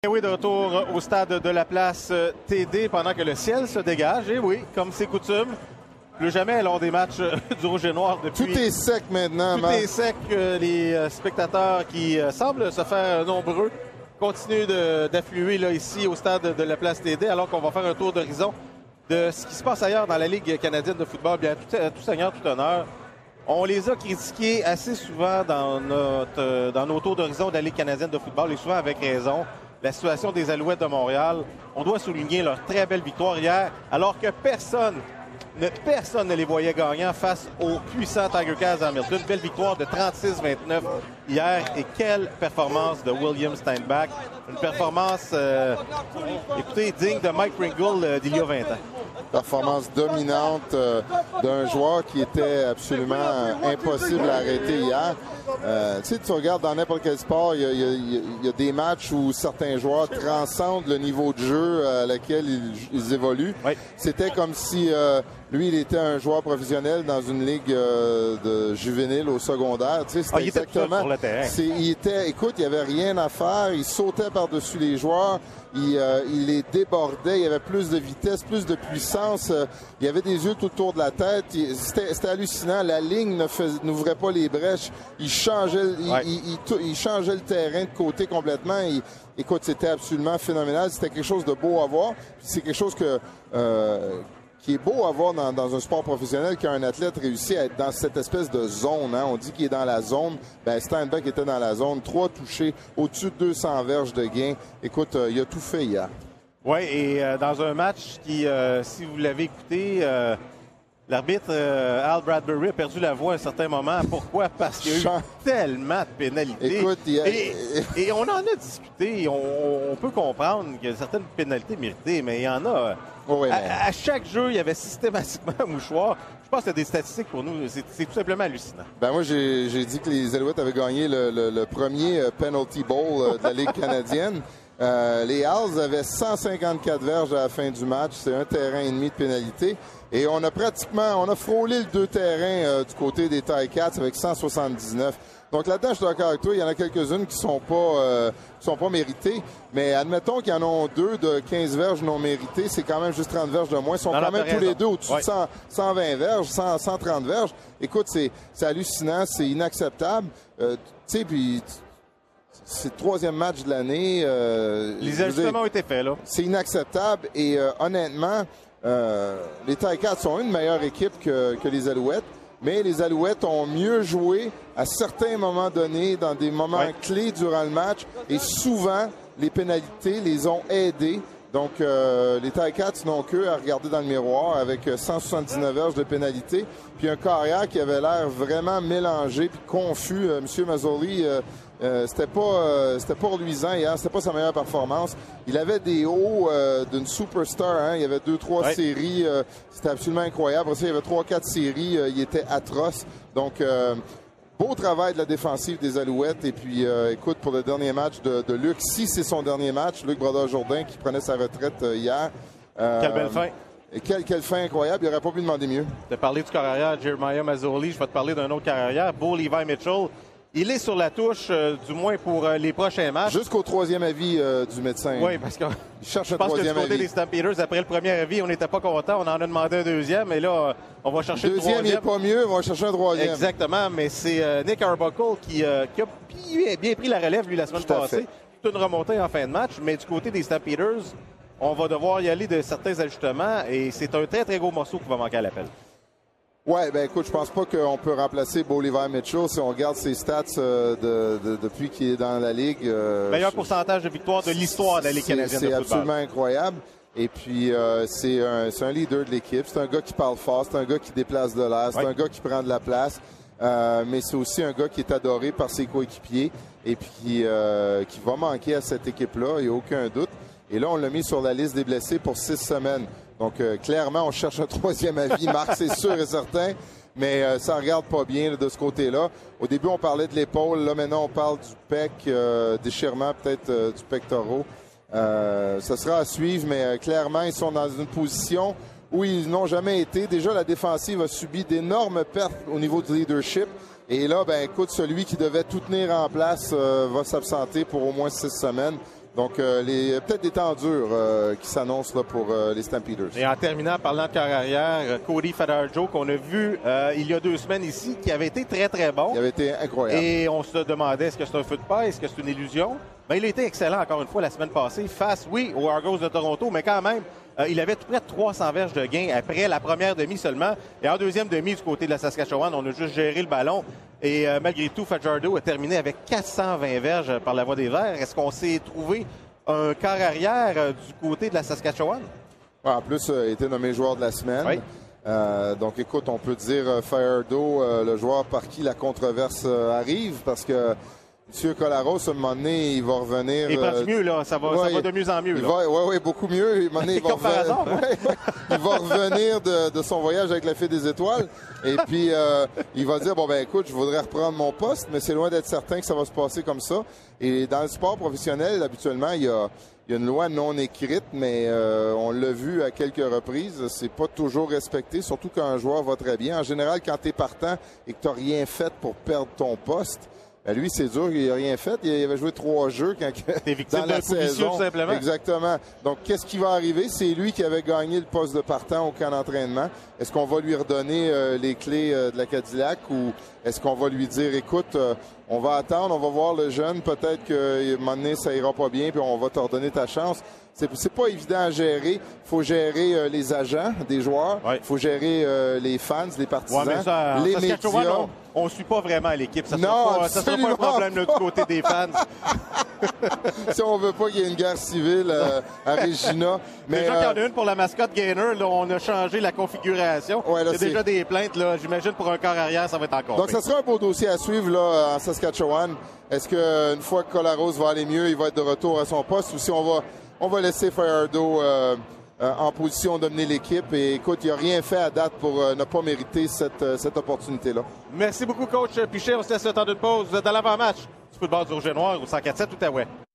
Et oui, de retour au stade de la place TD pendant que le ciel se dégage. Et oui, comme c'est coutume, plus jamais lors des matchs du Rouge et Noir depuis... Tout est sec maintenant, Tout est sec. Les spectateurs qui semblent se faire nombreux continuent d'affluer là, ici au stade de la place TD, alors qu'on va faire un tour d'horizon de ce qui se passe ailleurs dans la Ligue canadienne de football. Bien, tout seigneur, tout honneur. On les a critiqués assez souvent dans nos tours d'horizon de la Ligue canadienne de football, et souvent avec raison. La situation des Alouettes de Montréal. On doit souligner leur très belle victoire hier, alors que personne ne les voyait gagnants face aux puissants Tiger Cats d'Hamilton. Belle victoire de 36-29 hier. Et quelle performance de William Steinbach. Une performance, écoutez, digne de Mike Pringle d'il y a 20 ans. Performance dominante d'un joueur qui était absolument impossible à arrêter hier. Tu sais, tu regardes dans n'importe quel sport, il y a des matchs où certains joueurs transcendent le niveau de jeu à lequel ils évoluent. Oui. C'était comme si lui, il était un joueur professionnel dans une ligue de juvénile au secondaire. Tu sais, c'était exactement. Sur le terrain. Écoute, il n'y avait rien à faire. Il sautait par-dessus les joueurs. Il les débordait. Il y avait plus de vitesse, plus de puissance. Il y avait des yeux tout autour de la tête. C'était hallucinant. La ligne n'ouvrait pas les brèches. Il changeait le terrain de côté complètement. Écoute, c'était absolument phénoménal. C'était quelque chose de beau à voir. C'est quelque chose qui est beau à voir dans un sport professionnel, qu'un athlète réussit à être dans cette espèce de zone. Hein. On dit qu'il est dans la zone. Ben, Steinbach était dans la zone. 3 touchés, au-dessus de 200 verges de gain. Écoute, il a tout fait hier. Oui, et dans un match qui, si vous l'avez écouté, l'arbitre Al Bradbury a perdu la voix à un certain moment. Pourquoi? Parce qu'il y a eu tellement de pénalités. Écoute, et on en a discuté. On peut comprendre qu'il y a certaines pénalités méritées, mais il y en a... Oui, à chaque jeu, il y avait systématiquement un mouchoir. Je pense que c'est des statistiques pour nous. C'est tout simplement hallucinant. Ben moi, j'ai dit que les Alouettes avaient gagné le premier Penalty Bowl de la Ligue canadienne. Les Owls avaient 154 verges à la fin du match. C'est un terrain et demi de pénalité. Et on a frôlé le 2 terrains du côté des Ticats avec 179. Donc là-dedans, je suis d'accord avec toi, il y en a quelques-unes qui sont pas méritées, mais admettons qu'il y en a 2 de 15 verges non méritées, c'est quand même juste 30 verges de moins. Ils sont quand même tous les deux au-dessus de 120 verges, 130 verges. Écoute, c'est hallucinant, c'est inacceptable. Tu sais, puis c'est le 3e match de l'année. Les ajustements ont été faits, là. C'est inacceptable et honnêtement, les Ticats sont une meilleure équipe que les Alouettes. Mais les Alouettes ont mieux joué à certains moments donnés, dans des moments clés durant le match. Et souvent, les pénalités les ont aidés. Donc, les Ticats n'ont qu'eux à regarder dans le miroir avec 179 verges de pénalité. Puis un carrière qui avait l'air vraiment mélangé puis confus. M. Mazzoli, c'était pas reluisant hier. C'était pas sa meilleure performance. Il avait des hauts d'une superstar. Hein. Il y avait 2-3 séries. C'était absolument incroyable. Après ça, il y avait 3-4 séries. Il était atroce. Donc, beau travail de la défensive des Alouettes. Et puis, écoute, pour le dernier match de Luc, si c'est son dernier match, Luc Brodeur-Jourdain qui prenait sa retraite hier. Quelle belle fin. Et quelle fin incroyable. Il n'aurait pas pu demander mieux. Tu as parlé du carrière Jeremiah Mazzoli. Je vais te parler d'un autre carrière, Bo Levi Mitchell. Il est sur la touche, du moins pour les prochains matchs. Jusqu'au 3e avis du médecin. Oui, parce que je pense que du côté des Stampeders, après le premier avis, on n'était pas content. On en a demandé un deuxième, et là, on va chercher le troisième. Deuxième, il n'est pas mieux, on va chercher un troisième. Exactement, mais c'est Nick Arbuckle qui a bien pris la relève, lui, la semaine passée. C'est une remontée en fin de match, mais du côté des Stampeders, on va devoir y aller de certains ajustements, et c'est un très, très gros morceau qui va manquer à l'appel. Ouais, ben écoute, je pense pas qu'on peut remplacer Bo Levi Mitchell si on regarde ses stats depuis qu'il est dans la Ligue. Meilleur pourcentage de victoire de l'histoire de la Ligue canadienne de football. C'est absolument incroyable. Et puis, c'est un leader de l'équipe. C'est un gars qui parle fort. C'est un gars qui déplace de l'air. C'est un gars qui prend de la place. Mais c'est aussi un gars qui est adoré par ses coéquipiers et puis qui va manquer à cette équipe-là, il n'y a aucun doute. Et là, on l'a mis sur la liste des blessés pour 6 semaines. Donc, clairement, on cherche un 3e avis, Marc, c'est sûr et certain. Mais ça ne regarde pas bien là, de ce côté-là. Au début, on parlait de l'épaule. Là, maintenant, on parle du pec, déchirement peut-être du pectoral. Ça sera à suivre, mais clairement, ils sont dans une position où ils n'ont jamais été. Déjà, la défensive a subi d'énormes pertes au niveau du leadership. Et là, ben écoute, celui qui devait tout tenir en place va s'absenter pour au moins 6 semaines. Donc, peut-être des temps durs qui s'annoncent là, pour les Stampeders. Et en terminant, parlant de carrière arrière, Cody Fajardo, qu'on a vu il y a 2 semaines ici, qui avait été très, très bon. Il avait été incroyable. Et on se demandait, est-ce que c'est un feu de paille? Est-ce que c'est une illusion? Ben, il a été excellent, encore une fois, la semaine passée, face, oui, aux Argos de Toronto, mais quand même, il avait tout près de 300 verges de gain après la première demi seulement. Et en deuxième demi, du côté de la Saskatchewan, on a juste géré le ballon. Et malgré tout, Fajardo a terminé avec 420 verges par la voie des Verts. Est-ce qu'on s'est trouvé un quart arrière du côté de la Saskatchewan? Ouais, en plus, il était nommé joueur de la semaine. Oui. Donc, écoute, on peut dire Fajardo, le joueur par qui la controverse arrive, parce que M. Collaros, à un moment donné, il va revenir. Il prend du mieux, là. Ça va de mieux en mieux. Oui, beaucoup mieux. À un moment donné, il va revenir de son voyage avec la Fille des Étoiles. Et puis, il va dire, bon, ben écoute, je voudrais reprendre mon poste, mais c'est loin d'être certain que ça va se passer comme ça. Et dans le sport professionnel, habituellement, il y a une loi non écrite, mais on l'a vu à quelques reprises, c'est pas toujours respecté, surtout quand un joueur va très bien. En général, quand tu es partant et que tu n'as rien fait pour perdre ton poste, ben lui, c'est dur, il n'a rien fait. Il avait joué 3 jeux quand dans la saison. Tout simplement. Exactement. Donc, qu'est-ce qui va arriver? C'est lui qui avait gagné le poste de partant au camp d'entraînement. Est-ce qu'on va lui redonner les clés de la Cadillac ou est-ce qu'on va lui dire, écoute, on va attendre, on va voir le jeune, peut-être qu'à un moment donné, ça ira pas bien, puis on va te redonner ta chance. C'est pas évident à gérer. Il faut gérer les agents des joueurs. Il faut gérer les fans, les partisans, les médias. On ne suit pas vraiment l'équipe. Ça ne sera pas un problème là, du côté des fans. Si on veut pas qu'il y ait une guerre civile à Regina. Mais déjà qu'il y en a une pour la mascotte Gainer, là, on a changé la configuration. Ouais, il y a déjà des plaintes. Là. J'imagine pour un quart arrière, ça va être encore. Donc, ça sera un beau dossier à suivre là, en Saskatchewan. Est-ce qu'une fois que Collaros va aller mieux, il va être de retour à son poste ou si on va laisser Fajardo en position de mener l'équipe. Et écoute, il n'a rien fait à date pour ne pas mériter cette opportunité-là. Merci beaucoup, coach Pichet. On se laisse le temps d'une pause. Vous êtes à l'avant-match du football du Rouge et Noir au 104.7 Outaouais.